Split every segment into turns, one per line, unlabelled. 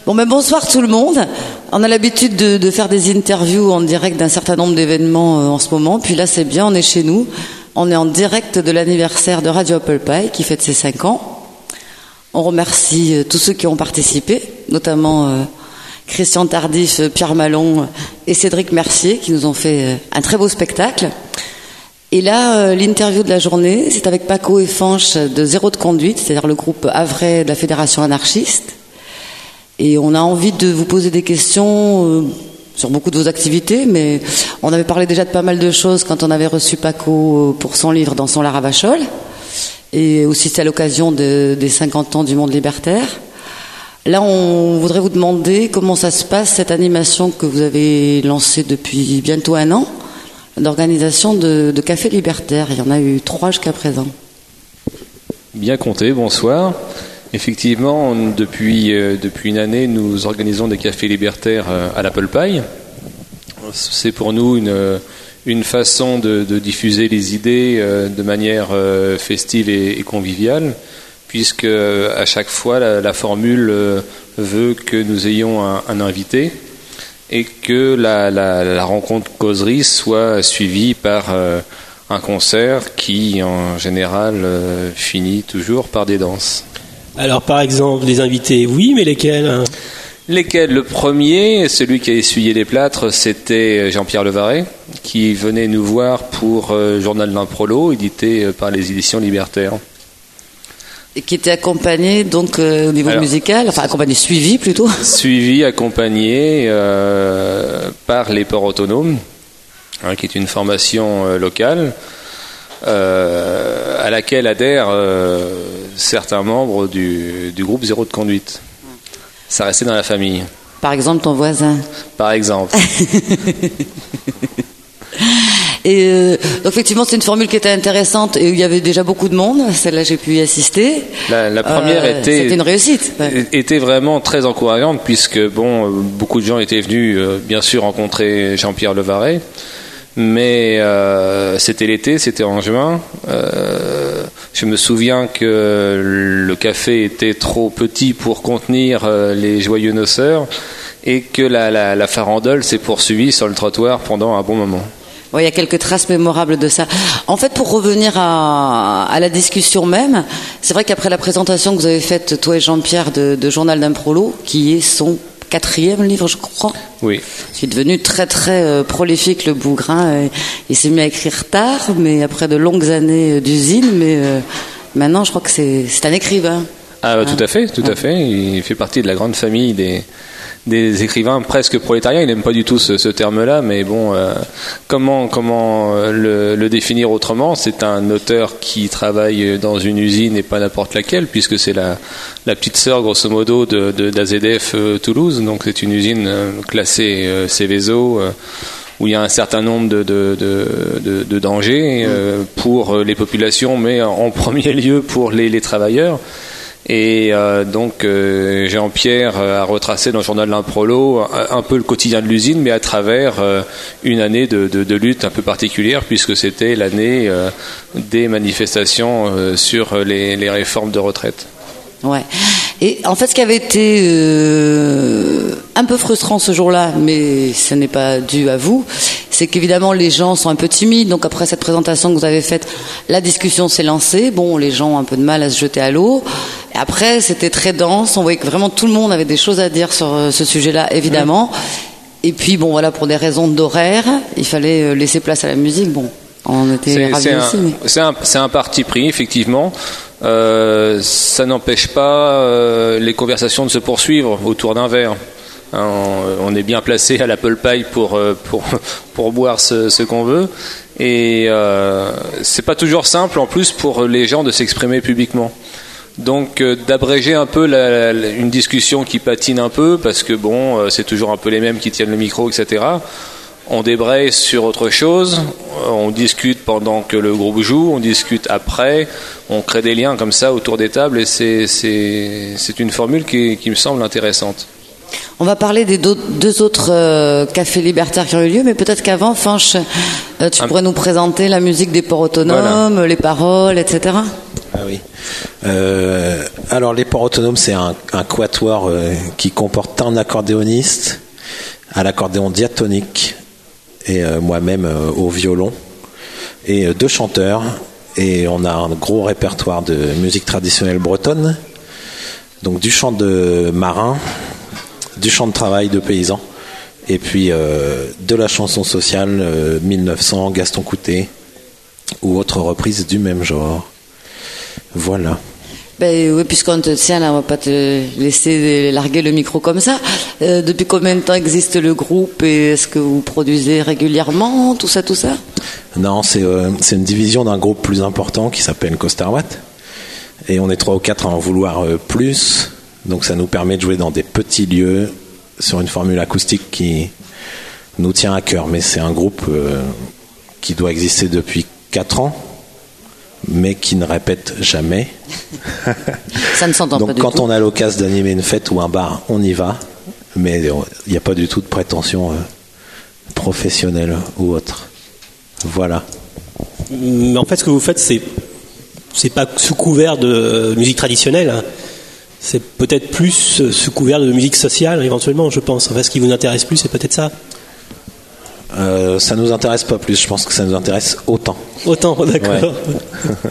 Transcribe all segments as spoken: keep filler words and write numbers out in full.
Bon ben bonsoir tout le monde. On a l'habitude de, de faire des interviews en direct d'un certain nombre d'événements euh, en ce moment. Puis là c'est bien, on est chez nous. On est en direct de l'anniversaire de Radio Apple Pie qui fête ses cinq ans. On remercie euh, tous ceux qui ont participé, notamment euh, Christian Tardif, Pierre Malon et Cédric Mercier qui nous ont fait euh, un très beau spectacle. Et là, euh, l'interview de la journée, c'est avec Paco et Fanch de Zéro de Conduite, c'est-à-dire le groupe Havrais de la Fédération anarchiste. Et on a envie de vous poser des questions euh, sur beaucoup de vos activités, mais on avait parlé déjà de pas mal de choses quand on avait reçu Paco pour son livre Dans son Laravachol, et aussi c'est à l'occasion de, des cinquante ans du monde libertaire. Là, on voudrait vous demander comment ça se passe, cette animation que vous avez lancée depuis bientôt un an, d'organisation de, de cafés libertaires. Il y en a eu trois jusqu'à présent.
Bien compté, bonsoir. Effectivement, depuis, euh, depuis une année, nous organisons des cafés libertaires euh, à l'Apple Pie. C'est pour nous une, une façon de, de diffuser les idées euh, de manière euh, festive et, et conviviale, puisque euh, à chaque fois, la, la formule euh, veut que nous ayons un, un invité et que la, la, la rencontre causerie soit suivie par euh, un concert qui, en général, euh, finit toujours par des danses.
Alors, par exemple, des invités, oui, mais lesquels hein?
Lesquels? Le premier, celui qui a essuyé les plâtres, c'était Jean-Pierre Levaret, qui venait nous voir pour euh, Journal d'un Prolo, édité par les éditions Libertaires.
Et qui était accompagné, donc, euh, au niveau Alors, musical, enfin, accompagné, suivi plutôt.
Suivi, accompagné euh, par les ports autonomes, hein, qui est une formation euh, locale, euh, à laquelle adhèrent euh, certains membres du, du groupe Zéro de Conduite. Ça restait dans la famille.
Par exemple, ton voisin.
Par exemple.
Et euh, donc effectivement, c'est une formule qui était intéressante et où il y avait déjà beaucoup de monde. Celle-là, j'ai pu y assister.
La, la première euh, était,
c'était une réussite. Ouais.
Était vraiment très encourageante puisque bon, beaucoup de gens étaient venus, euh, bien sûr, rencontrer Jean-Pierre Levaret. Mais euh, c'était l'été, c'était en juin. Euh, je me souviens que le café était trop petit pour contenir euh, les joyeux noceurs et que la, la, la farandole s'est poursuivie sur le trottoir pendant un bon moment.
Oui, il y a quelques traces mémorables de ça. En fait, pour revenir à, à la discussion même, c'est vrai qu'après la présentation que vous avez faite, toi et Jean-Pierre, de, de Journal d'un Prolo, qui est son quatrième livre, je crois.
Oui.
Il est devenu très très euh, prolifique, le bougrin. Euh, il s'est mis à écrire tard, mais après de longues années d'usine. Mais euh, maintenant, je crois que c'est, c'est un écrivain.
Ah, hein? Tout à fait, tout à fait. Il fait partie de la grande famille des, des écrivains presque prolétariens. Il n'aime pas du tout ce, ce terme-là, mais bon, euh, comment, comment le, le définir autrement? C'est un auteur qui travaille dans une usine et pas n'importe laquelle, puisque c'est la, la petite sœur, grosso modo, de, de, d'A Z F euh, Toulouse. Donc c'est une usine euh, classée euh, Céveso, euh, où il y a un certain nombre de, de, de, de, de dangers euh, pour les populations, mais en premier lieu pour les, les travailleurs. Et euh, donc euh, Jean-Pierre a retracé dans le Journal d'un Prolo un, un peu le quotidien de l'usine, mais à travers euh, une année de, de, de lutte un peu particulière, puisque c'était l'année euh, des manifestations euh, sur les, les réformes de retraite.
Ouais. Et en fait, ce qui avait été euh, un peu frustrant ce jour-là, mais ce n'est pas dû à vous, c'est qu'évidemment les gens sont un peu timides. Donc après cette présentation que vous avez faite, la discussion s'est lancée. Bon, les gens ont un peu de mal à se jeter à l'eau. Et après, c'était très dense. On voyait que vraiment tout le monde avait des choses à dire sur ce sujet-là, évidemment. Oui. Et puis bon, voilà, pour des raisons d'horaire, il fallait laisser place à la musique. Bon, on était
c'est,
ravis
c'est
aussi.
Un,
mais...
c'est, un, c'est un parti pris, effectivement. Euh, ça n'empêche pas euh, les conversations de se poursuivre autour d'un verre. Hein, on, on est bien placé à l'Apple Pie pour, pour, pour boire ce, ce qu'on veut. Et euh, c'est pas toujours simple en plus pour les gens de s'exprimer publiquement. Donc euh, d'abréger un peu la, la, une discussion qui patine un peu, parce que bon, euh, c'est toujours un peu les mêmes qui tiennent le micro, et cetera. On débraye sur autre chose, on discute pendant que le groupe joue, on discute après, on crée des liens comme ça autour des tables, et c'est, c'est, c'est une formule qui, qui me semble intéressante.
On va parler des deux, deux autres euh, cafés libertaires qui ont eu lieu, mais peut-être qu'avant, Fanch, euh, tu Un... pourrais nous présenter la musique des ports autonomes, voilà. Les paroles, et cetera.
Ah oui. Euh, alors les Ports Autonomes, c'est un, un quatuor euh, qui comporte un accordéoniste à l'accordéon diatonique et euh, moi-même euh, au violon et euh, deux chanteurs, et on a un gros répertoire de musique traditionnelle bretonne, donc du chant de marin, du chant de travail de paysans, et puis euh, de la chanson sociale euh, mille neuf cents, Gaston Coutet ou autres reprises du même genre. Voilà.
Ben oui, puisqu'on te tient là, on va pas te laisser larguer le micro comme ça. Euh, depuis combien de temps existe le groupe et est-ce que vous produisez régulièrement, tout ça, tout ça?
Non, c'est euh, c'est une division d'un groupe plus important qui s'appelle Costerwatt, et on est trois ou quatre à en vouloir euh, plus. Donc ça nous permet de jouer dans des petits lieux sur une formule acoustique qui nous tient à cœur. Mais c'est un groupe euh, qui doit exister depuis quatre ans, mais qui ne répète jamais.
Ça ne s'entend
Donc
pas du
quand
tout.
on a l'occasion d'animer une fête ou un bar, on y va, mais il n'y a pas du tout de prétention euh, professionnelle ou autre. Voilà.
Mais en fait, ce que vous faites, c'est c'est pas sous couvert de musique traditionnelle. Hein. C'est peut-être plus sous couvert de musique sociale, éventuellement, je pense. En fait, ce qui vous intéresse plus, c'est peut-être ça.
Euh, ça nous intéresse pas plus. Je pense que ça nous intéresse autant.
Autant, d'accord.
Ouais.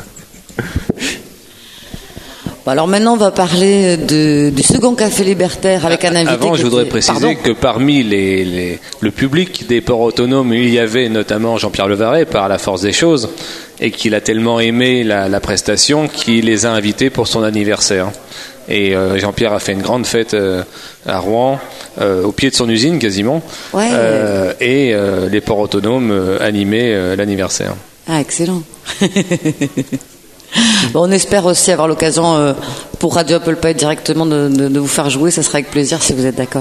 Bon, alors maintenant, on va parler de, du second café libertaire avec un invité.
Avant, je voudrais
était...
préciser
Pardon
que parmi les, les, le public des Ports Autonomes, il y avait notamment Jean-Pierre Levaret, par la force des choses, et qu'il a tellement aimé la, la prestation qu'il les a invités pour son anniversaire. Et euh, Jean-Pierre a fait une grande fête euh, à Rouen, euh, au pied de son usine quasiment,
ouais.
euh, et euh, les Ports Autonomes euh, animaient euh, l'anniversaire.
Ah, excellent. Bon, on espère aussi avoir l'occasion euh, pour Radio Apple Pie directement de, de, de vous faire jouer, ça sera avec plaisir si vous êtes d'accord.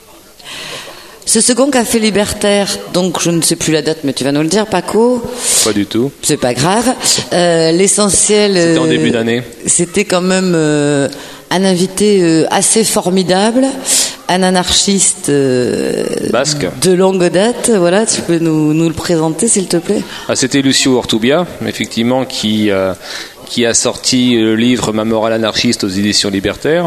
Ce second café libertaire, donc je ne sais plus la date, mais tu vas nous le dire, Paco.
Pas du tout.
C'est pas grave. Euh, l'essentiel.
C'était en
euh,
début d'année.
C'était quand même euh, un invité euh, assez formidable, un anarchiste euh,
basque
de longue date. Voilà, tu peux nous, nous le présenter, s'il te plaît.
Ah, c'était Lucio Ortubia, effectivement, qui euh, qui a sorti le livre Ma morale anarchiste aux éditions Libertaires,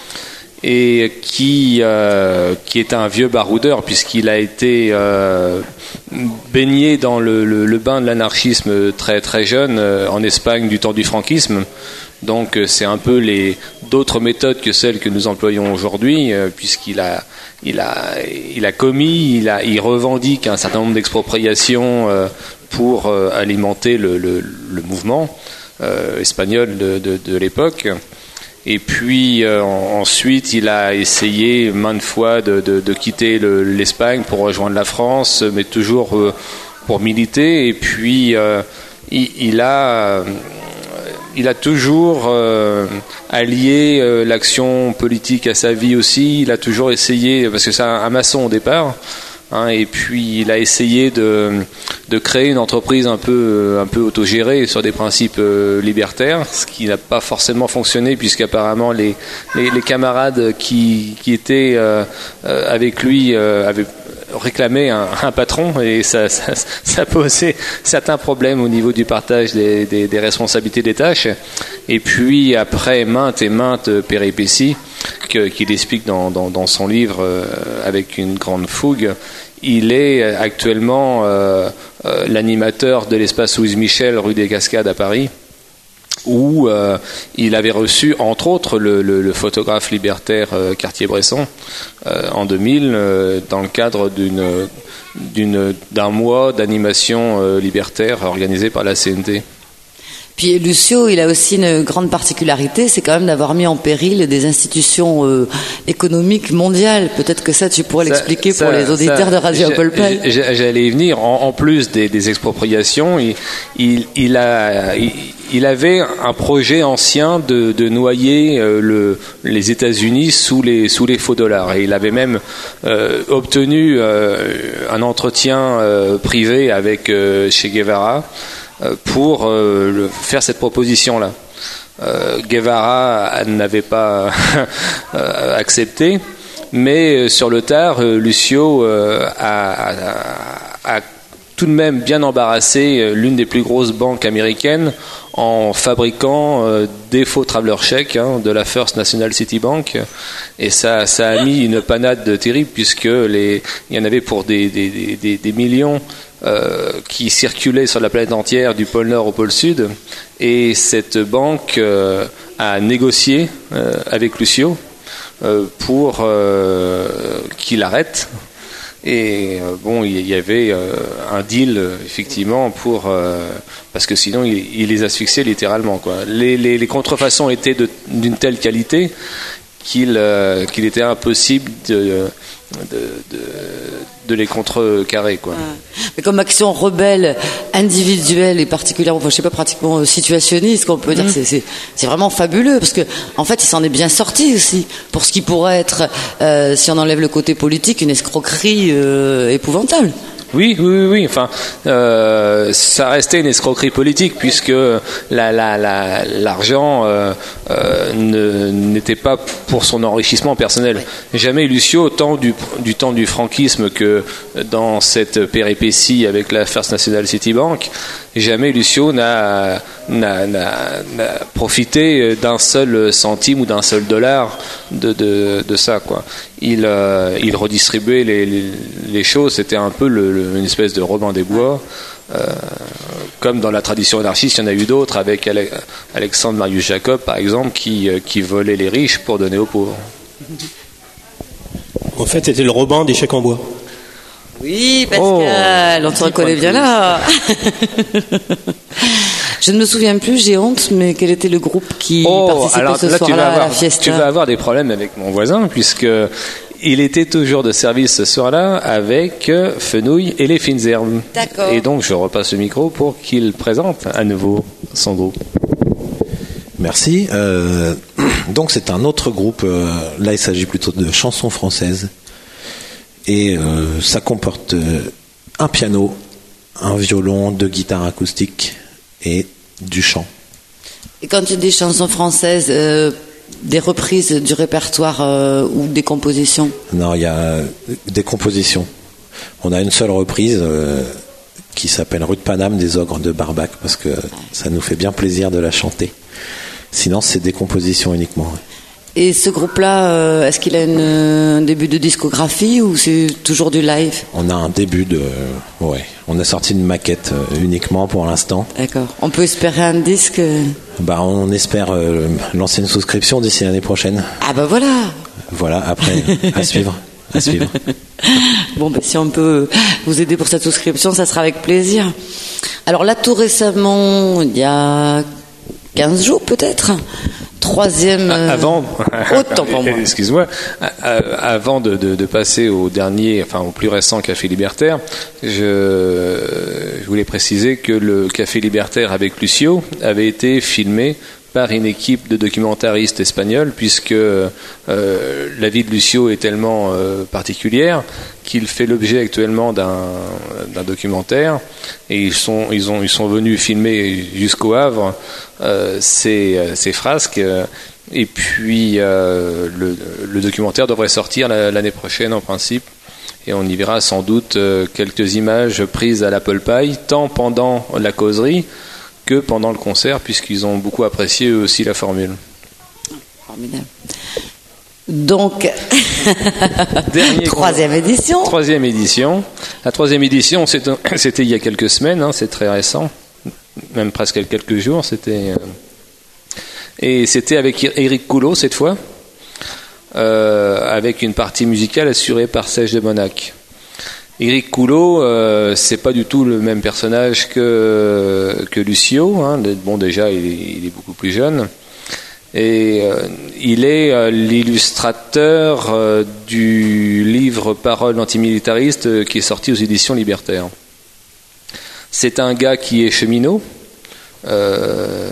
et qui, euh, qui est un vieux baroudeur, puisqu'il a été euh, baigné dans le, le, le bain de l'anarchisme très, très jeune, euh, en Espagne du temps du franquisme. Donc c'est un peu les, d'autres méthodes que celles que nous employons aujourd'hui, euh, puisqu'il a, il a, il a commis, il, a, il revendique un certain nombre d'expropriations euh, pour euh, alimenter le, le, le mouvement euh, espagnol de, de, de l'époque. Et puis euh, ensuite, il a essayé maintes fois de, de, de quitter le, l'Espagne pour rejoindre la France, mais toujours euh, pour militer. Et puis euh, il, il a, il a toujours euh, allié euh, l'action politique à sa vie aussi. Il a toujours essayé, parce que c'est un, un maçon au départ. Hein, et puis il a essayé de, de créer une entreprise un peu, un peu autogérée sur des principes euh, libertaires, ce qui n'a pas forcément fonctionné, puisqu'apparemment les, les, les camarades qui, qui étaient euh, euh, avec lui euh, avaient réclamé un, un patron, et ça, ça, ça posait certains problèmes au niveau du partage des, des, des responsabilités des tâches. Et puis après maintes et maintes péripéties que, qu'il explique dans, dans, dans son livre euh, avec une grande fougue, il est actuellement euh, euh, l'animateur de l'espace Louise Michel rue des Cascades à Paris, où euh, il avait reçu entre autres le, le, le photographe libertaire euh, Cartier-Bresson euh, en deux mille euh, dans le cadre d'une, d'une, d'un mois d'animation euh, libertaire organisé par la C N T.
Puis Lucio, il a aussi une grande particularité, c'est quand même d'avoir mis en péril des institutions euh, économiques mondiales. Peut-être que ça, tu pourrais ça, l'expliquer ça, pour les auditeurs ça, de Radio Apple Pie.
J'allais y venir. En, en plus des, des expropriations, il, il, il, a, il, il avait un projet ancien de, de noyer euh, le, les États-Unis sous les, sous les faux dollars. Et il avait même euh, obtenu euh, un entretien euh, privé avec euh, Che Guevara pour euh, faire cette proposition-là. Euh, Guevara n'avait pas accepté, mais sur le tard, Lucio a, a, a tout de même bien embarrassé l'une des plus grosses banques américaines en fabriquant euh, des faux traveler chèques hein, de la First National City Bank, et ça, ça a mis une panade terrible puisque les, il y en avait pour des, des, des, des millions euh, qui circulaient sur la planète entière du pôle Nord au pôle Sud, et cette banque euh, a négocié euh, avec Lucio euh, pour euh, qu'il arrête. Et euh, bon, il y avait euh, un deal euh, effectivement pour euh, parce que sinon il, il les asphyxiait littéralement quoi. Les, les, les contrefaçons étaient de, d'une telle qualité qu'il euh, qu'il était impossible de de, de, de les contrecarrer quoi.
Mais comme action rebelle individuelle et particulièrement, enfin, je sais pas, pratiquement situationniste, qu'on peut dire, mmh. que c'est, c'est, c'est vraiment fabuleux parce que en fait, il s'en est bien sorti aussi pour ce qui pourrait être, euh, si on enlève le côté politique, une escroquerie euh, épouvantable.
Oui, oui, oui, oui. Enfin, euh, ça restait une escroquerie politique puisque la, la, la, l'argent euh, euh, ne, n'était pas pour son enrichissement personnel. Oui. Jamais Lucio, autant du, du temps du franquisme que dans cette péripétie avec la First National City Bank, jamais Lucio n'a, n'a, n'a, n'a profité d'un seul centime ou d'un seul dollar de, de, de ça, quoi. Il, euh, il redistribuait les, les, les choses. C'était un peu le, le, une espèce de Robin des Bois. Euh, comme dans la tradition anarchiste, il y en a eu d'autres avec Ale- Alexandre Marius Jacob, par exemple, qui, qui volait les riches pour donner aux pauvres.
En fait, c'était le Robin des chèques en bois.
Oui, Pascal, oh, on te reconnaît bien là. Je ne me souviens plus, j'ai honte, mais quel était le groupe qui
oh,
participait
alors,
ce
là,
soir-là
avoir,
à la fiesta?
Tu vas avoir des problèmes avec mon voisin, puisque il était toujours de service ce soir-là avec Fenouil et les Fines Herbes.
D'accord.
Et donc, je repasse le micro pour qu'il présente à nouveau son groupe.
Merci. Euh, donc, c'est un autre groupe. Euh, là, il s'agit plutôt de chansons françaises. Et euh, ça comporte euh, un piano, un violon, deux guitares acoustiques et du chant.
Et quand tu dis chansons françaises, euh, des reprises du répertoire euh, ou des compositions?
Non, il y a des compositions. On a une seule reprise euh, qui s'appelle Rue de Paname des Ogres de Barbac, parce que ça nous fait bien plaisir de la chanter. Sinon, c'est des compositions uniquement. Ouais.
Et ce groupe-là, euh, est-ce qu'il a une, un début de discographie ou c'est toujours du live?
On a un début de... Ouais, on a sorti une maquette euh, uniquement pour l'instant.
D'accord. On peut espérer un disque?
Bah, on espère euh, lancer une souscription d'ici l'année prochaine.
Ah bah voilà.
Voilà, après, à suivre. À suivre.
Bon, ben, si on peut vous aider pour cette souscription, ça sera avec plaisir. Alors là, tout récemment, il y a quinze jours peut-être, troisième...
Euh, avant,
autant pour moi.
Excuse-moi, avant de, de, de passer au dernier, enfin au plus récent Café Libertaire, je, je voulais préciser que le Café Libertaire avec Lucio avait été filmé par une équipe de documentaristes espagnols, puisque euh, la vie de Lucio est tellement euh, particulière qu'il fait l'objet actuellement d'un, d'un documentaire, et ils sont, ils ont, ils sont venus filmer jusqu'au Havre euh, ces, ces frasques, euh, et puis euh, le, le documentaire devrait sortir l'année prochaine en principe, et on y verra sans doute euh, quelques images prises à l'Apple Pie, tant pendant la causerie que pendant le concert, puisqu'ils ont beaucoup apprécié eux aussi la formule.
Formidable. Donc,
Dernier
troisième con... édition.
Troisième édition. La troisième édition, c'était, c'était il y a quelques semaines, hein, c'est très récent, même presque quelques jours. C'était euh... et c'était avec Éric Coulot cette fois, euh, avec une partie musicale assurée par Serge de Monac. Éric Coulot, euh, c'est pas du tout le même personnage que que Lucio. Hein. Bon, déjà, il est, il est beaucoup plus jeune, et euh, il est euh, l'illustrateur euh, du livre Paroles antimilitaristes euh, qui est sorti aux éditions Libertaires. C'est un gars qui est cheminot euh,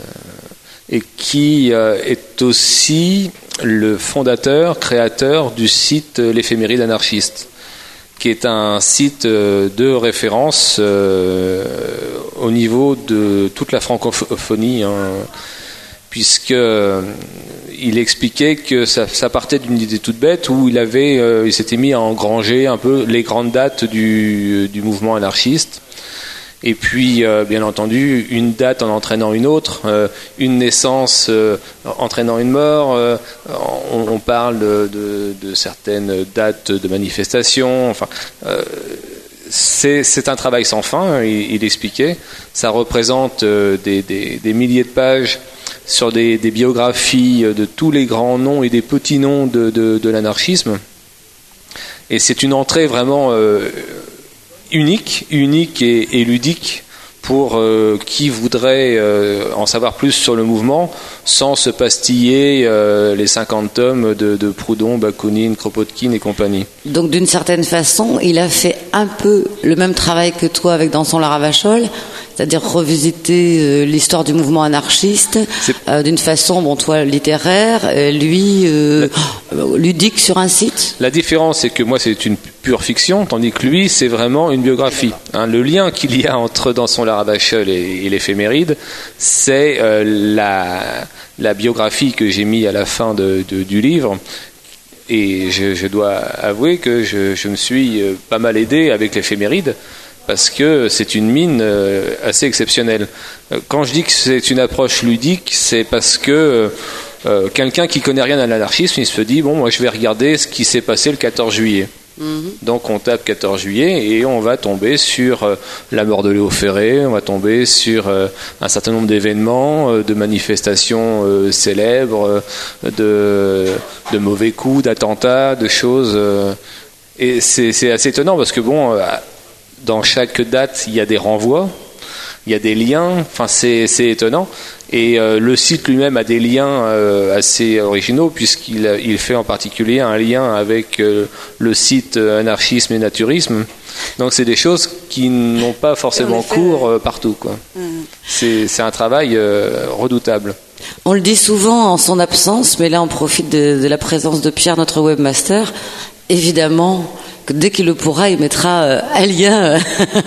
et qui euh, est aussi le fondateur, créateur du site L'Éphéméride anarchiste, qui est un site de référence euh, au niveau de toute la francophonie, hein, puisque euh, il expliquait que ça, ça partait d'une idée toute bête où il avait, euh, il s'était mis à engranger un peu les grandes dates du, du mouvement anarchiste. Et puis, euh, bien entendu, une date en entraînant une autre, euh, une naissance euh, entraînant une mort. Euh, on, on parle de, de, de certaines dates de manifestations. Enfin, euh, c'est, c'est un travail sans fin. Il, il expliquait. Ça représente euh, des, des, des milliers de pages sur des, des biographies de tous les grands noms et des petits noms de, de, de l'anarchisme. Et c'est une entrée vraiment euh, unique, unique et, et ludique pour euh, qui voudrait euh, en savoir plus sur le mouvement sans se pastiller euh, les cinquante tomes de, de Proudhon, Bakounine, Kropotkin et compagnie.
Donc d'une certaine façon, il a fait un peu le même travail que toi avec Dansons la Ravachole, c'est-à-dire revisiter euh, l'histoire du mouvement anarchiste euh, d'une façon, bon, toi littéraire, euh, lui euh, La... ludique sur un site.
La différence, c'est que moi c'est une pure fiction, tandis que lui c'est vraiment une biographie. Hein, le lien qu'il y a entre Dansons la Ravachole et, et l'éphéméride, c'est euh, la, la biographie que j'ai mis à la fin de, de, du livre. Et je, je dois avouer que je, je me suis pas mal aidé avec l'éphéméride, parce que c'est une mine euh, assez exceptionnelle. Quand je dis que c'est une approche ludique, c'est parce que euh, quelqu'un qui connaît rien à l'anarchisme, il se dit, bon, moi je vais regarder ce qui s'est passé le quatorze juillet. Mm-hmm. Donc on tape quatorze juillet et on va tomber sur euh, la mort de Léo Ferré, on va tomber sur euh, un certain nombre d'événements, euh, de manifestations euh, célèbres, euh, de, de mauvais coups, d'attentats, de choses. Euh, et c'est, c'est assez étonnant parce que bon... Euh, dans chaque date, il y a des renvois, il y a des liens, enfin c'est, c'est étonnant. Et euh, le site lui-même a des liens euh, assez originaux, puisqu'il il fait en particulier un lien avec euh, le site Anarchisme et Naturisme. Donc c'est des choses qui n'ont pas forcément cours euh, partout, quoi. Mmh. C'est, c'est un travail euh, redoutable.
On le dit souvent en son absence, mais là on profite de, de la présence de Pierre, notre webmaster. Évidemment... que dès qu'il le pourra, il mettra euh, un lien euh,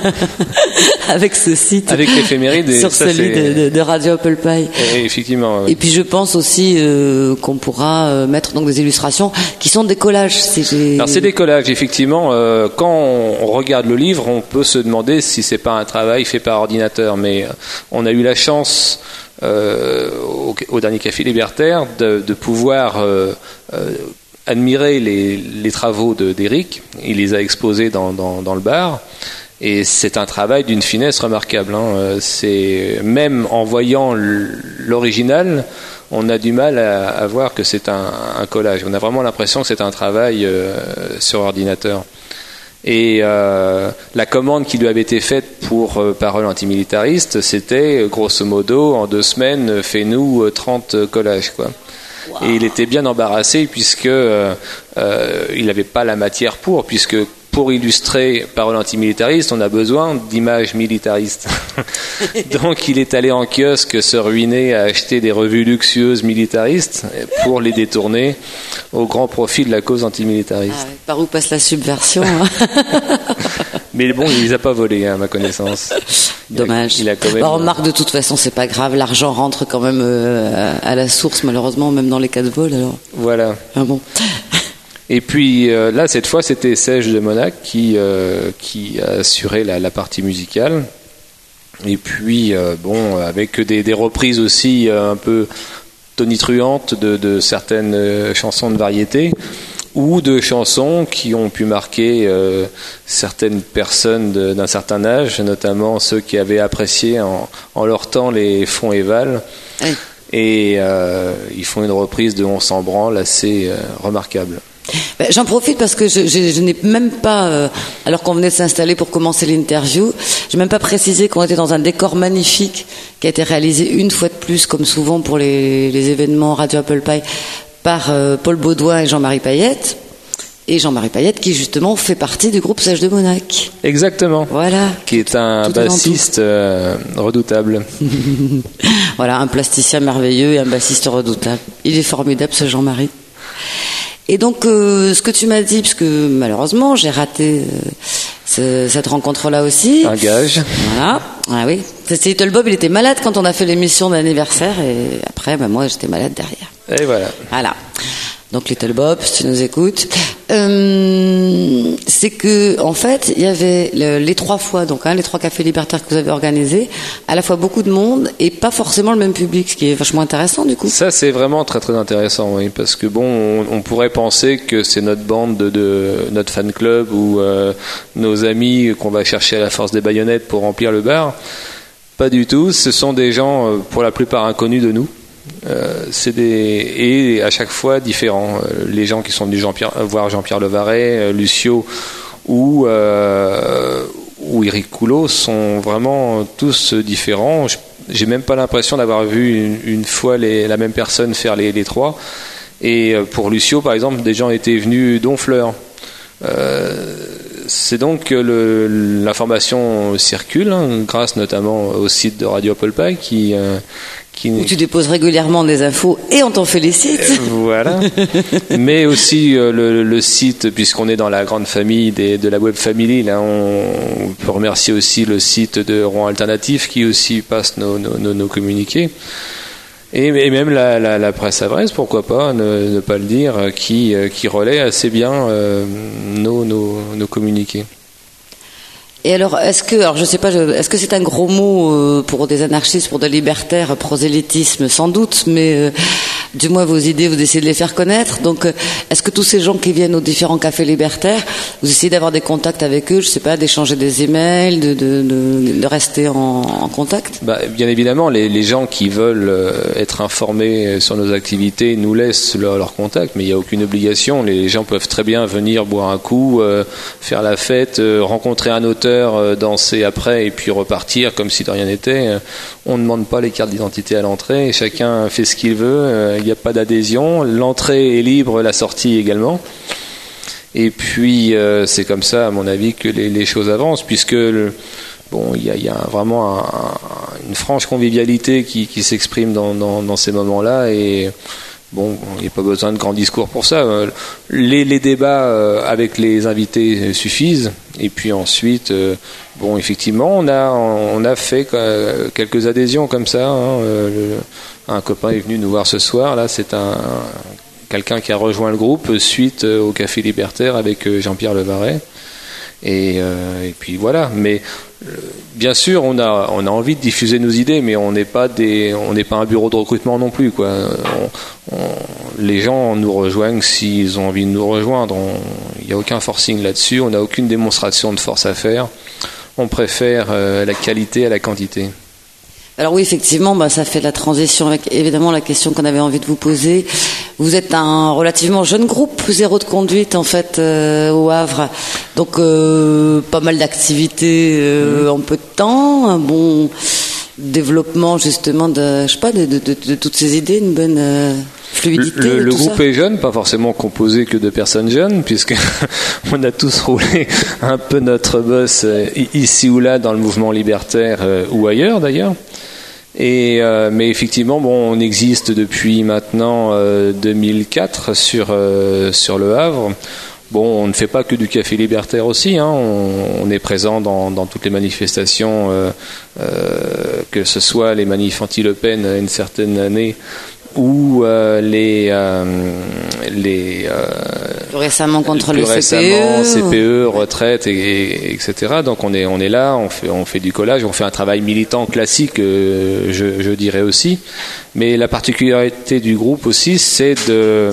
avec ce site,
avec l'éphéméride et
sur
ça,
celui de, de, de Radio Apple Pie.
Et, effectivement. Oui.
Et puis je pense aussi euh, qu'on pourra euh, mettre donc des illustrations qui sont des collages. Si j'ai...
Alors c'est des collages, effectivement. Euh, quand on regarde le livre, on peut se demander si c'est pas un travail fait par ordinateur, mais on a eu la chance. Euh, au, au dernier Café Libertaire de, de pouvoir euh, euh, admirer les, les travaux de, d'Éric. Il les a exposés dans, dans, dans le bar et c'est un travail d'une finesse remarquable, hein. C'est, même en voyant l'original, on a du mal à, à voir que c'est un, un collage. On a vraiment l'impression que c'est un travail euh, sur ordinateur. Et euh, la commande qui lui avait été faite pour euh, Parole antimilitariste, c'était grosso modo en deux semaines, fais-nous trente collages, quoi. Wow. Et il était bien embarrassé puisque euh, euh, il n'avait pas la matière pour, puisque pour illustrer Parole antimilitariste, on a besoin d'images militaristes. Donc il est allé en kiosque se ruiner à acheter des revues luxueuses militaristes pour les détourner au grand profit de la cause antimilitariste. Ah,
par où passe la subversion, hein.
Mais bon, il les a pas volés, hein, à ma connaissance.
Dommage.
Il a, il a quand même...
Bon, remarque, de toute façon, c'est pas grave. L'argent rentre quand même euh, à la source, malheureusement, même dans les cas de vol. Alors.
Voilà.
Ah bon.
Et puis euh, là, cette fois, c'était Serge de Monac qui euh, qui a assuré la, la partie musicale. Et puis euh, bon, avec des, des reprises aussi euh, un peu tonitruantes de, de certaines euh, chansons de variété, ou de chansons qui ont pu marquer euh, certaines personnes de, d'un certain âge, notamment ceux qui avaient apprécié en, en leur temps les Fonds et Val. Oui. Et euh, ils font une reprise de On s'en branle assez euh, remarquable.
Ben, j'en profite parce que je, je, je n'ai même pas, euh, alors qu'on venait de s'installer pour commencer l'interview, je n'ai même pas précisé qu'on était dans un décor magnifique qui a été réalisé une fois de plus, comme souvent pour les, les événements Radio Apple Pie, par euh, Paul Baudouin et Jean-Marie Payette. Et Jean-Marie Payette qui justement fait partie du groupe Serge de Monac.
Exactement.
Voilà.
Qui est un bassiste euh, redoutable.
Voilà, un plasticien merveilleux et un bassiste redoutable. Il est formidable, ce Jean-Marie. Et donc, euh, ce que tu m'as dit, parce que malheureusement, j'ai raté euh, ce, cette rencontre-là aussi.
Un gage.
Voilà. Ah oui. C'est Little Bob, il était malade quand on a fait l'émission d'anniversaire, et après, bah, moi, j'étais malade derrière.
Et voilà.
Voilà. Donc Little Bob, si tu nous écoutes, euh, c'est que en fait il y avait le, les trois fois, donc hein, les trois cafés libertaires que vous avez organisés, à la fois beaucoup de monde et pas forcément le même public, ce qui est vachement intéressant du coup.
Ça c'est vraiment très très intéressant, oui, parce que bon, on, on pourrait penser que c'est notre bande de, de notre fan club ou euh, nos amis qu'on va chercher à la force des baïonnettes pour remplir le bar. Pas du tout. Ce sont des gens euh, pour la plupart inconnus de nous. Euh, c'est des et à chaque fois différents. Euh, les gens qui sont venus Jean-Pierre, voir Jean-Pierre Levaret, euh, Lucio ou euh, ou Eric Coulot sont vraiment tous différents. Je, j'ai même pas l'impression d'avoir vu une, une fois les, la même personne faire les, les trois. Et euh, pour Lucio, par exemple, des gens étaient venus d'Honfleur. Euh, c'est donc que le, l'information circule, hein, grâce notamment au site de Radio Apple Pie qui euh, Qui...
où tu déposes régulièrement des infos et on t'en félicite.
Euh, voilà. Mais aussi euh, le, le site, puisqu'on est dans la grande famille des, de la Web Family, là on, on peut remercier aussi le site de Rouen Alternatif qui aussi passe nos, nos, nos, nos communiqués. Et, et même la, la, la presse à Brest, pourquoi pas ne, ne pas le dire, qui, qui relaie assez bien euh, nos, nos, nos communiqués.
Et alors, est-ce que, alors je sais pas, est-ce que c'est un gros mot euh, pour des anarchistes, pour des libertaires, prosélytisme, sans doute, mais euh, du moins vos idées, vous essayez de les faire connaître. Donc, euh, est-ce que tous ces gens qui viennent aux différents cafés libertaires, vous essayez d'avoir des contacts avec eux, je sais pas, d'échanger des emails, de, de, de, de rester en, en contact?
Bah, bien évidemment, les, les gens qui veulent euh, être informés sur nos activités nous laissent leur, leur contact, mais il n'y a aucune obligation. Les gens peuvent très bien venir boire un coup, euh, faire la fête, euh, rencontrer un auteur, danser après et puis repartir comme si de rien n'était. On ne demande pas les cartes d'identité à l'entrée, chacun fait ce qu'il veut, il n'y a pas d'adhésion, l'entrée est libre, la sortie également. Et puis euh, c'est comme ça à mon avis que les, les choses avancent, puisque le, bon, il y a, y a vraiment un, un, une franche convivialité qui, qui s'exprime dans, dans, dans ces moments-là, et bon, il n'y a pas besoin de grands discours pour ça. Les, les débats avec les invités suffisent. Et puis ensuite, bon, effectivement, on a, on a fait quelques adhésions comme ça. Hein. Un copain est venu nous voir ce soir. Là, c'est un, quelqu'un qui a rejoint le groupe suite au Café Libertaire avec Jean-Pierre Levaret. Et, euh, et puis voilà. Mais euh, bien sûr, on a on a envie de diffuser nos idées, mais on n'est pas des on n'est pas un bureau de recrutement non plus, quoi. On, on, les gens nous rejoignent s'ils ont envie de nous rejoindre. Il n'y a aucun forcing là-dessus. On n'a aucune démonstration de force à faire. On préfère euh, la qualité à la quantité.
Alors oui, effectivement, bah, ça fait la transition avec évidemment la question qu'on avait envie de vous poser. Vous êtes un relativement jeune groupe, Zéro de Conduite en fait euh, au Havre, donc euh, pas mal d'activités euh, mmh. en peu de temps, un bon développement justement de, je sais pas, de, de, de, de toutes ces idées, une bonne euh, fluidité.
Le, le
tout
groupe
ça.
est jeune, pas forcément composé que de personnes jeunes, puisque on a tous roulé un peu notre bosse euh, ici ou là dans le mouvement libertaire euh, ou ailleurs d'ailleurs. Et euh, mais effectivement, bon, on existe depuis maintenant euh, deux mille quatre sur euh, sur le Havre. Bon, on ne fait pas que du café libertaire aussi, hein. on, on est présent dans, dans toutes les manifestations, euh, euh, que ce soit les manifs anti-Le Pen à une certaine année, ou euh, les euh, les euh,
plus récemment contre
plus
le
récemment,
C P E,
C P E, retraite, et, et, etc. Donc on est on est là, on fait on fait du collage, on fait un travail militant classique, euh, je, je dirais aussi. Mais la particularité du groupe aussi, c'est de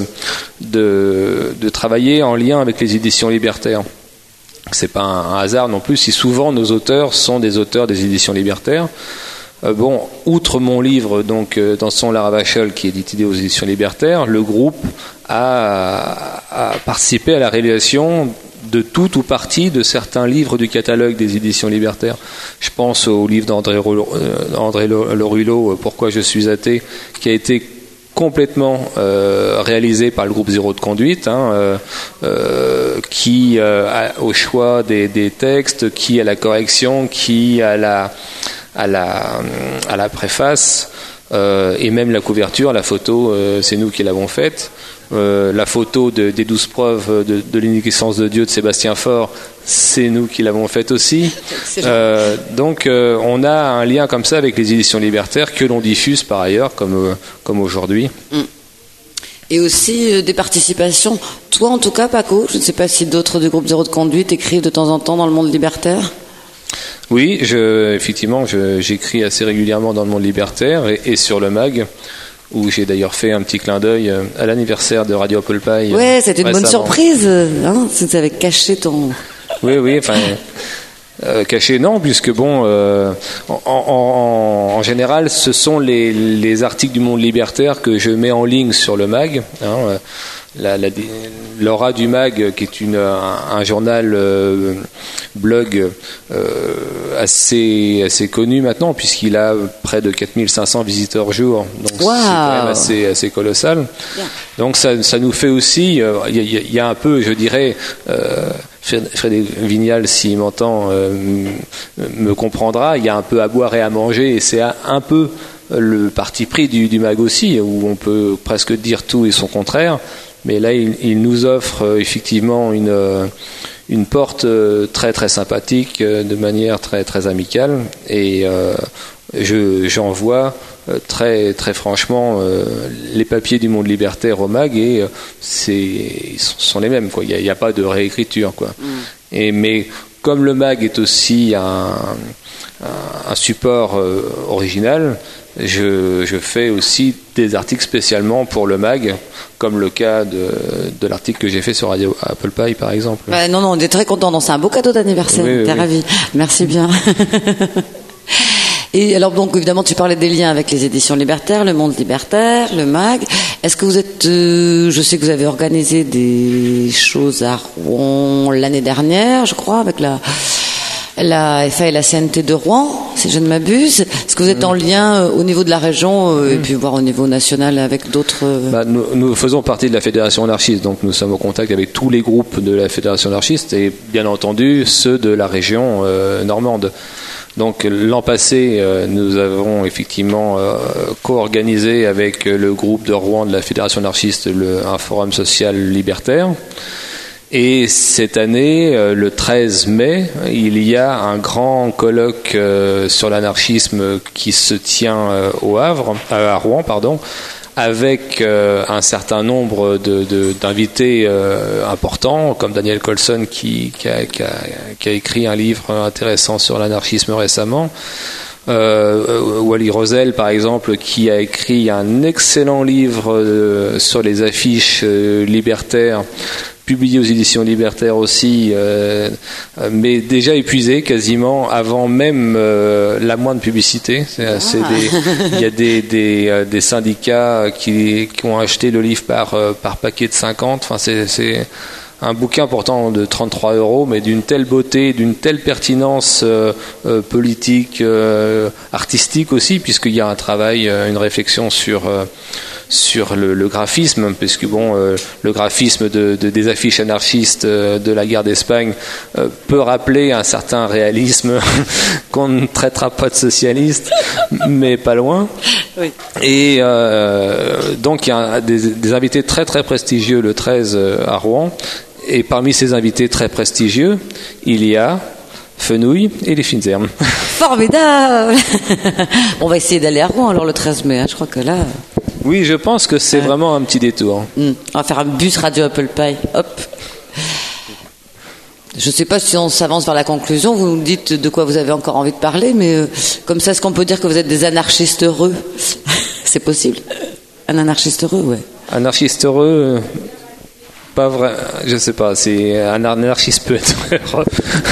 de de travailler en lien avec les éditions libertaires. C'est pas un, un hasard non plus si souvent nos auteurs sont des auteurs des éditions libertaires. Euh, bon, outre mon livre, donc euh, dans son Laravachol, qui est édité aux éditions libertaires, le groupe a, a participé à la réalisation de tout ou partie de certains livres du catalogue des éditions libertaires. Je pense au livre d'André Lorulot, Pourquoi je suis athée, qui a été complètement euh, réalisé par le groupe Zéro de Conduite, hein, euh, euh, qui euh, a au choix des, des textes, qui à la correction, qui à la à la à la préface, euh, et même la couverture, la photo, euh, c'est nous qui l'avons faite. Euh, la photo de, des douze preuves de, de l'inexistence de Dieu de Sébastien Faure, c'est nous qui l'avons faite aussi. Euh, donc euh, on a un lien comme ça avec les éditions libertaires que l'on diffuse par ailleurs, comme, euh, comme aujourd'hui.
Mm. Et aussi euh, des participations. Toi en tout cas, Paco, je ne sais pas si d'autres du groupe Zéro de Conduite écrivent de temps en temps dans le monde libertaire.
Oui, je, effectivement, je, j'écris assez régulièrement dans le monde libertaire et, et sur le mag, où j'ai d'ailleurs fait un petit clin d'œil à l'anniversaire de Radio Apple Pie.
Ouais, c'était une
récemment.
Bonne surprise, hein, si tu avais caché ton...
Oui, oui, enfin... Euh, caché, non, puisque bon, euh, en, en, en général, ce sont les, les articles du monde libertaire que je mets en ligne sur le mag. Hein, la, la, l'aura du mag, qui est une, un, un journal euh, blog euh, assez, assez connu maintenant, puisqu'il a près de quatre mille cinq cents visiteurs jour. Donc wow. C'est quand même assez, assez colossal. Bien. Donc ça, ça nous fait aussi, il euh, y, y a un peu, je dirais, euh, Frédéric Vignal, s'il m'entend, euh, me comprendra, il y a un peu à boire et à manger, et c'est un peu le parti pris du, du mag aussi, où on peut presque dire tout et son contraire, mais là il, il nous offre euh, effectivement une, euh, une porte euh, très très sympathique, euh, de manière très très amicale, et euh, je, j'envoie euh, très très franchement euh, les papiers du monde libertaire au mag, et euh, c'est, ils sont les mêmes, quoi. Il n'y a, a pas de réécriture, quoi. Mm. Et, mais comme le mag est aussi un, un, un support euh, original, je, je fais aussi des articles spécialement pour le mag, comme le cas de, de l'article que j'ai fait sur Radio Apple Pie, par exemple.
Bah, non, non, on est très contents. C'est un beau cadeau d'anniversaire.
Oui,
T'es
oui.
ravi. Merci bien. Et alors, donc, évidemment, tu parlais des liens avec les éditions libertaires, le monde libertaire, le mag. Est-ce que vous êtes... Euh, je sais que vous avez organisé des choses à Rouen l'année dernière, je crois, avec la... la F A et la C N T de Rouen, si je ne m'abuse. Est-ce que vous êtes en lien au niveau de la région euh, et puis voire au niveau national avec d'autres...
Bah, nous, nous faisons partie de la Fédération anarchiste, donc nous sommes en contact avec tous les groupes de la Fédération anarchiste et bien entendu ceux de la région euh, normande. Donc l'an passé, euh, nous avons effectivement euh, co-organisé avec le groupe de Rouen de la Fédération anarchiste le, un forum social libertaire. Et cette année, euh, le treize mai, il y a un grand colloque euh, sur l'anarchisme qui se tient euh, au Havre, euh, à Rouen, pardon, avec euh, un certain nombre de, de, d'invités euh, importants, comme Daniel Colson qui, qui, a, qui, a, qui a écrit un livre intéressant sur l'anarchisme récemment. Euh, Wally Rosel, par exemple, qui a écrit un excellent livre euh, sur les affiches euh, libertaires, publié aux éditions libertaires aussi, euh, mais déjà épuisé quasiment avant même euh, la moindre publicité. C'est, ah. c'est des, il y a des, des, euh, des syndicats qui, qui ont acheté le livre par, euh, par paquet de cinquante. Enfin, c'est, c'est un bouquin pourtant de trente-trois euros, mais d'une telle beauté, d'une telle pertinence euh, euh, politique, euh, artistique aussi, puisqu'il y a un travail, euh, une réflexion sur... Euh, sur le, le graphisme, puisque bon, euh, le graphisme de, de, des affiches anarchistes euh, de la guerre d'Espagne euh, peut rappeler un certain réalisme qu'on ne traitera pas de socialiste, mais pas loin. Oui. Et euh, donc il y a des, des invités très très prestigieux le treize à Rouen, et parmi ces invités très prestigieux, il y a Fenouil et les Fines Herbes.
Formidable. On va essayer d'aller à Rouen alors le treize mai, hein. Je crois que là...
Oui, je pense que c'est ouais. vraiment un petit détour.
Mmh. On va faire un bus Radio Apple Pie. Hop. Je ne sais pas si on s'avance vers la conclusion. Vous nous dites de quoi vous avez encore envie de parler, mais euh, comme ça, est-ce qu'on peut dire que vous êtes des anarchistes heureux? C'est possible? Un anarchiste heureux, ouais.
Anarchiste heureux, pas vrai. Je ne sais pas. C'est un anarchiste peut être heureux.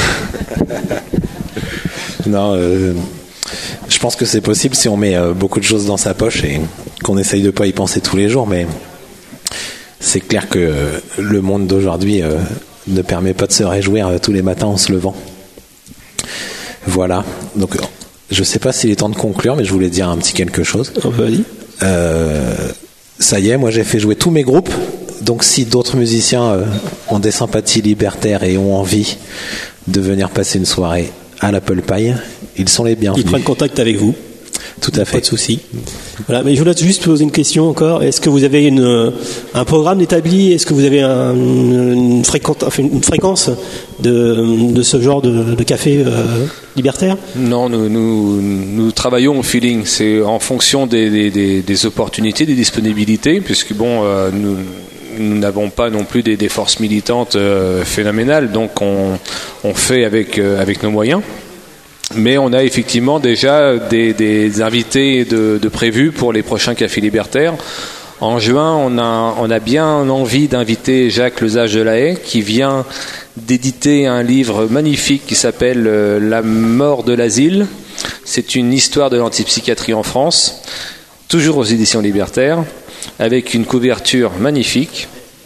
Non. Euh... Je pense que c'est possible si on met euh, beaucoup de choses dans sa poche et qu'on essaye de pas y penser tous les jours, mais c'est clair que euh, le monde d'aujourd'hui euh, ne permet pas de se réjouir euh, tous les matins en se levant. Voilà. Donc, je sais pas s'il est temps de conclure, mais je voulais dire un petit quelque chose.
Oh, vas-y.
Euh, ça y est, moi j'ai fait jouer tous mes groupes. Donc, si d'autres musiciens euh, ont des sympathies libertaires et ont envie de venir passer une soirée à l'Apple Pie, ils sont les bienvenus.
Ils prennent contact avec vous.
Tout à fait.
Pas de souci. Voilà, mais je voulais juste poser une question encore. Est-ce que vous avez une, un programme établi? Est-ce que vous avez un, une, fréquente, enfin une fréquence de, de ce genre de, de café euh, libertaire?
Non, nous, nous, nous travaillons au feeling. C'est en fonction des, des, des opportunités, des disponibilités, puisque bon, euh, nous, nous n'avons pas non plus des, des forces militantes euh, phénoménales, donc on, on fait avec, euh, avec nos moyens. Mais on a effectivement déjà des, des invités de, de prévus pour les prochains cafés libertaires. En juin, on a, on a bien envie d'inviter Jacques Lesage de La Haye, qui vient d'éditer un livre magnifique qui s'appelle euh, La mort de l'asile. C'est une histoire de l'antipsychiatrie en France, toujours aux éditions libertaires, avec une couverture magnifique.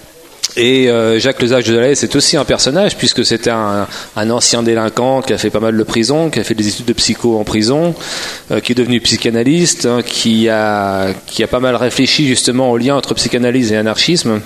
Et euh, Jacques Lesage de La Haye, c'est aussi un personnage, puisque c'était un, un ancien délinquant qui a fait pas mal de prison, qui a fait des études de psycho en prison, euh, qui est devenu psychanalyste, hein, qui a qui a pas mal réfléchi justement au lien entre psychanalyse et anarchisme.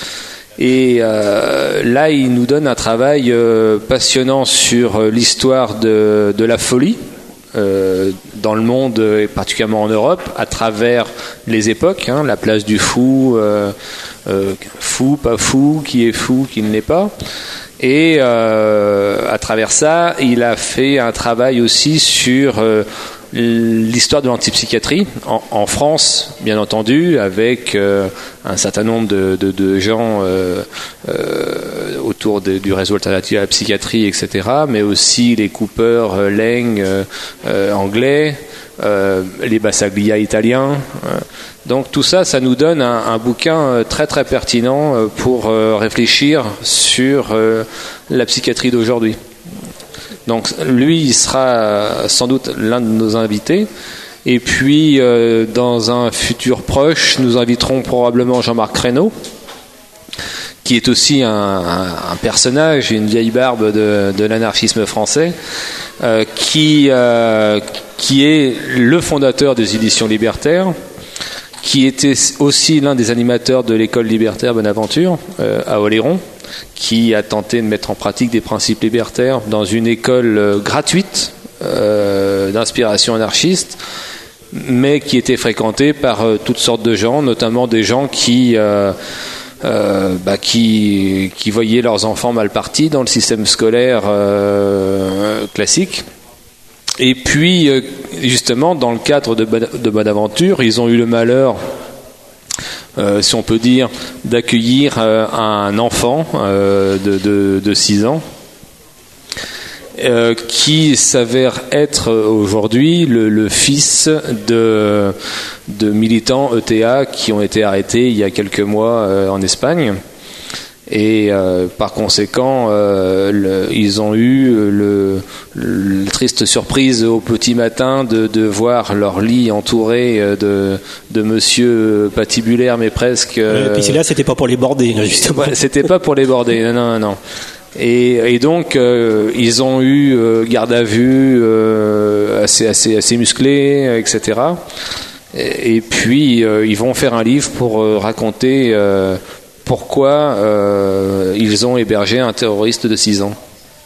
Et euh, là, il nous donne un travail euh, passionnant sur l'histoire de, de la folie euh, dans le monde, et particulièrement en Europe, à travers les époques, hein, la place du fou, euh, euh, fou, pas fou, qui est fou, qui ne l'est pas. Et euh, à travers ça, il a fait un travail aussi sur euh, l'histoire de l'antipsychiatrie en, en France, bien entendu, avec euh, un certain nombre de, de, de gens euh, euh, autour de, du réseau alternatif à la psychiatrie, et cetera, mais aussi les Cooper, euh, Leng, euh, euh, anglais, euh, les Bassaglia italiens. Euh, donc tout ça, ça nous donne un, un bouquin très très pertinent pour euh, réfléchir sur euh, la psychiatrie d'aujourd'hui. Donc lui, il sera sans doute l'un de nos invités. Et puis, euh, dans un futur proche, nous inviterons probablement Jean-Marc Reynaud, qui est aussi un, un, un personnage, une vieille barbe de, de l'anarchisme français, euh, qui, euh, qui est le fondateur des éditions libertaires, qui était aussi l'un des animateurs de l'école libertaire Bonaventure euh, à Oléron, qui a tenté de mettre en pratique des principes libertaires dans une école euh, gratuite euh, d'inspiration anarchiste, mais qui était fréquentée par euh, toutes sortes de gens, notamment des gens qui, euh, euh, bah, qui, qui voyaient leurs enfants mal partis dans le système scolaire euh, classique. Et puis, euh, justement, dans le cadre de, de Bonaventure, ils ont eu le malheur, Euh, si on peut dire, d'accueillir euh, un enfant euh, de, de, de six ans euh, qui s'avère être aujourd'hui le, le fils de, de militants E T A qui ont été arrêtés il y a quelques mois euh, en Espagne. Et euh, par conséquent, euh, le, ils ont eu le, le, la triste surprise au petit matin de, de voir leur lit entouré de, de monsieur patibulaire, mais presque. Euh,
et puis c'est là, c'était pas pour les border, justement.
Ouais, c'était pas pour les border, non, non, non. Et, et donc, euh, ils ont eu euh, garde à vue euh, assez, assez, assez musclé, et cetera. Et, et puis, euh, ils vont faire un livre pour euh, raconter. Euh, Pourquoi euh, ils ont hébergé un terroriste de six ans.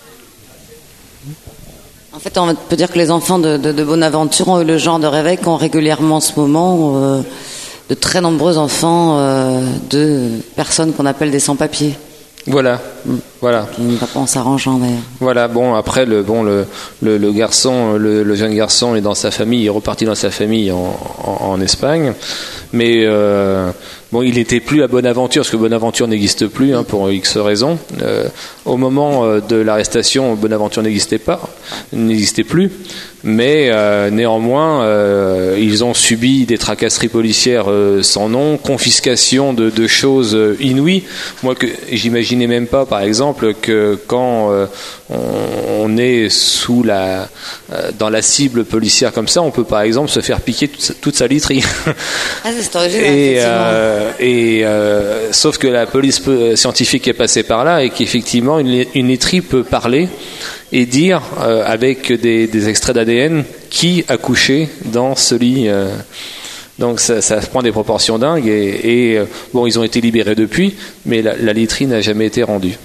En fait, on peut dire que les enfants de, de, de Bonaventure ont eu le genre de réveil qu'ont régulièrement en ce moment euh, de très nombreux enfants euh, de personnes qu'on appelle des sans-papiers.
Voilà, mmh. voilà.
Qui ne va pas en s'arrangeant d'ailleurs.
Voilà, bon, après, le, bon, le, le, le garçon, le, le jeune garçon est dans sa famille, il est reparti dans sa famille en, en, en Espagne. Mais euh, bon, il n'était plus à Bonaventure, parce que Bonaventure n'existe plus, hein, pour X raisons. Euh, au moment euh, de l'arrestation, Bonaventure n'existait pas, n'existait plus. Mais euh, néanmoins, euh, ils ont subi des tracasseries policières euh, sans nom, confiscation de, de choses euh, inouïes. Moi, que j'imaginais même pas, par exemple, que quand euh, on, on est sous la, euh, dans la cible policière comme ça, on peut par exemple se faire piquer toute sa, toute sa literie.
Ah, c'est original,
et euh, et euh, sauf que la police scientifique est passée par là et qu'effectivement une, une literie peut parler et dire euh, avec des, des extraits d'A D N qui a couché dans ce lit. Euh, donc ça, ça prend des proportions dingues et, et bon, ils ont été libérés depuis, mais la, la literie n'a jamais été rendue.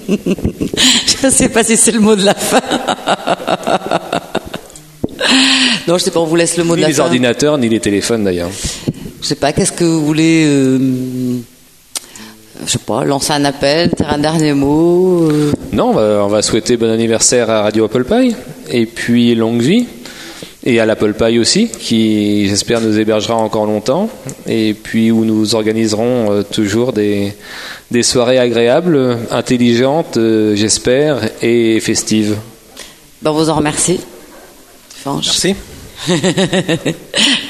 Je ne sais pas si c'est le mot de la fin. Non, je sais pas, on vous laisse le mot
Ni
de la
les
fin.
ordinateurs, ni les téléphones d'ailleurs.
Je sais pas, qu'est-ce que vous voulez, euh, je sais pas, lancer un appel, dire un dernier mot euh...
Non, on va, on va souhaiter bon anniversaire à Radio Apple Pie, et puis longue vie, et à l'Apple Pie aussi, qui j'espère nous hébergera encore longtemps, et puis où nous organiserons euh, toujours des, des soirées agréables, intelligentes, euh, j'espère, et festives.
Ben, on vous en remercie. Enfin, je...
Merci.